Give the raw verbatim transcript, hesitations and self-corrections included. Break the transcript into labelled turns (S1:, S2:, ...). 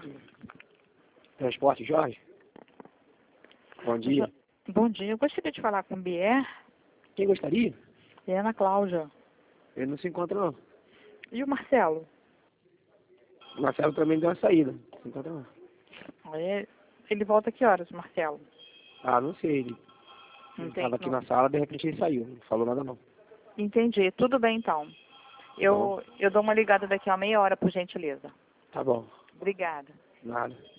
S1: Transporte Jorge? Bom dia.
S2: Bom dia, eu gostaria de falar com o Bier.
S1: Quem gostaria?
S2: É Ana Cláudia.
S1: Ele não se encontra, não.
S2: E o Marcelo?
S1: O Marcelo também deu uma saída. Não se encontra, não.
S2: É, ele volta que horas, Marcelo?
S1: Ah, não sei. Ele estava aqui na sala, de repente ele saiu. Não falou nada, não.
S2: Entendi. Tudo bem, então. Eu, eu dou uma ligada daqui a meia hora, por gentileza.
S1: Tá bom.
S2: Obrigada.
S1: Nada.